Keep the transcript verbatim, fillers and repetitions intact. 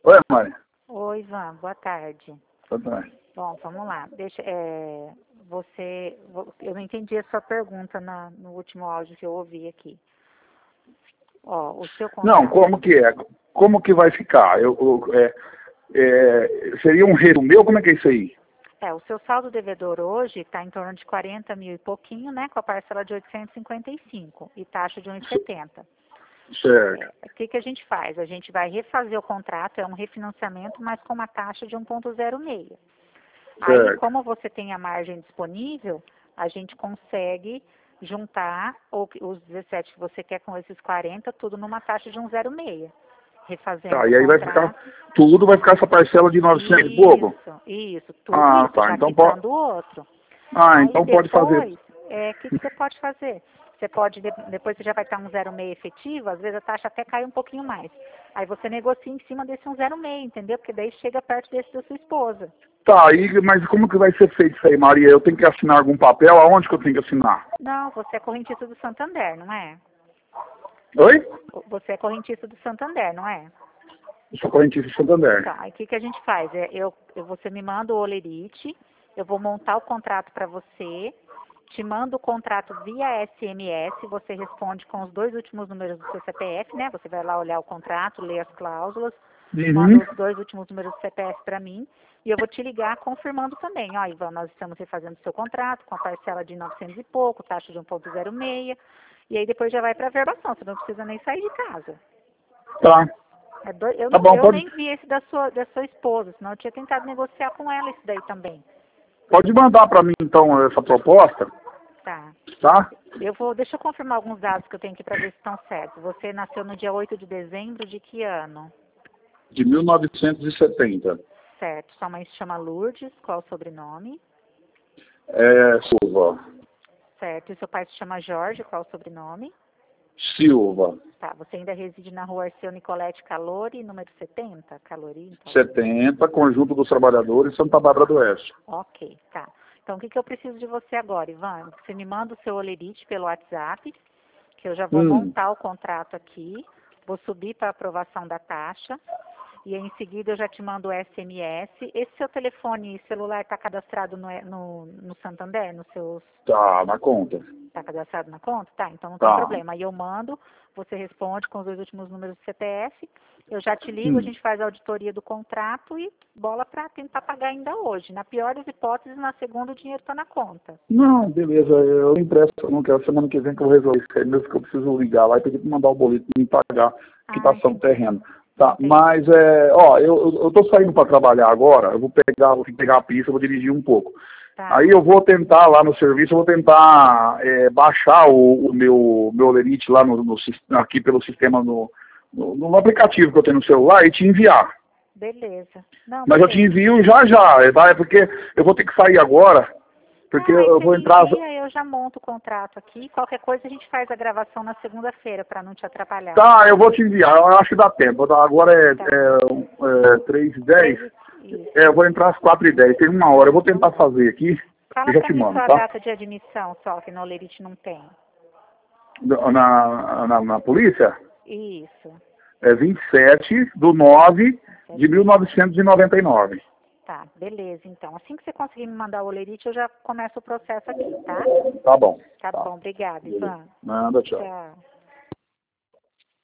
Oi, Mari. Oi, Ivan, boa tarde. Boa tarde. Bom, vamos lá. Deixa, é, você, eu não entendi a sua pergunta na, no último áudio que eu ouvi aqui. Ó, o seu Não, contrato. como que é? Como que vai ficar? Eu, eu- é, é, seria um reto meu? Como é que é isso aí? É, o seu saldo devedor hoje está em torno de quarenta mil e pouquinho, né? Com a parcela de oitocentos e cinquenta e cinco e taxa de um vírgula setenta. Certo, É, o que, que a gente faz? A gente vai refazer o contrato, é um refinanciamento, mas com uma taxa de um vírgula zero seis. Aí, certo. como você tem a margem disponível, a gente consegue juntar o- os dezessete que você quer com esses quarenta, tudo numa taxa de um vírgula zero seis. Tá, Refazendo o e aí vai ficar, contrato. tudo vai ficar essa parcela de novecentos e pouco? Isso, isso, tudo Ah, isso, tá, já então pode, quitando o outro. ah, Aí então pode fazer. depois, é, o que, que você pode fazer? Você pode, de- depois você já vai estar um zero vírgula seis efetivo, às vezes a taxa até cai um pouquinho mais. Aí você negocia em cima desse um zero vírgula seis, entendeu? Porque daí chega perto desse da sua esposa. Tá, aí, mas como que vai ser feito isso aí, Maria? Eu tenho que assinar algum papel? Aonde que eu tenho que assinar? Não, você é correntista do Santander, não é? Oi? Você é correntista do Santander, não é? Eu sou correntista de Santander. Então, aí o que, que a gente faz? É, eu, eu- você me manda o olerite, eu vou montar o contrato para você, te mando o contrato via S M S, você responde com os dois últimos números do seu C P F, né? Você vai lá olhar o contrato, ler as cláusulas, manda Uhum. os dois últimos números do C P F para mim, e eu vou te ligar confirmando também. Ó, Ivan, nós estamos refazendo o seu contrato com a parcela de novecentos e pouco, taxa de um vírgula zero seis, e aí depois já vai para a verbação, você não precisa nem sair de casa. Tá, É doi- Eu, tá não, bom, eu pode, nem vi esse da sua, da sua esposa, senão eu tinha tentado negociar com ela isso daí também. pode mandar pra mim então essa proposta, Tá. tá? Eu vou, deixa eu confirmar alguns dados que eu tenho aqui para ver se estão certos. Você nasceu no dia oito de dezembro de que ano? De mil novecentos e setenta. Certo. Sua mãe se chama Lourdes, qual o sobrenome? É, Silva. Certo. E seu pai se chama Jorge, qual o sobrenome? Silva. Tá. Você ainda reside na rua Arceu Nicolete Calori, número setenta? Calori, então. setenta, Conjunto dos Trabalhadores, Santa Bárbara do Oeste. Ok, tá. Então, o que, que eu preciso de você agora, Ivan? Você me manda o seu olerite pelo WhatsApp, que eu já vou Hum, montar o contrato aqui, vou subir para aprovação da taxa, e em seguida eu já te mando o S M S. Esse seu telefone celular está cadastrado no, no, no Santander, no seus. tá, na conta. Está cadastrado na conta? Tá, então não tem Tá. problema. Aí eu mando, você responde com os dois últimos números do C P F, eu já te ligo, a Hum. gente faz a auditoria do contrato e bola para tentar pagar ainda hoje. Na pior das hipóteses, na segunda o dinheiro está na conta. Não, beleza, eu impresso, eu não quero, semana que vem que eu vou resolver isso aí, mesmo que eu preciso ligar lá e pedir para mandar o boleto e me pagar a Ah, quitação do entendi. terreno. Tá, Entendi. mas, é, ó, eu, eu eu tô saindo para trabalhar agora, eu vou pegar, vou pegar a pista, vou dirigir um pouco. Aí Tá. eu vou tentar lá no serviço, eu vou tentar é, baixar o, o meu, meu Olerite lá no, no, sis- aqui pelo sistema, no, no, no aplicativo que eu tenho no celular e te enviar. Beleza. Não, Mas eu te beleza. envio já já, tá? É porque eu vou ter que sair agora, porque Não, aí eu você vou me entrar. envia, eu já monto o contrato aqui. Qualquer coisa a gente faz a gravação na segunda-feira para não te atrapalhar. Tá, eu vou te enviar, eu acho que dá tempo. Tá? Agora é, Tá. é, é três e dez. Três e... É, eu Isso. vou entrar às quatro e dez, tem uma hora. Eu vou tentar fazer aqui e Fala já para te mim mando, sua tá? data de admissão só, que no Olerite não tem. Na, na, na polícia, Isso. é vinte e sete de nove de Sete. mil novecentos e noventa e nove. Tá, beleza. Então, assim que você conseguir me mandar o Olerite, eu já começo o processo aqui, tá? Tá bom. Tá Tá. bom, obrigada, Beleza. Ivan. Nada, tchau. Tchau.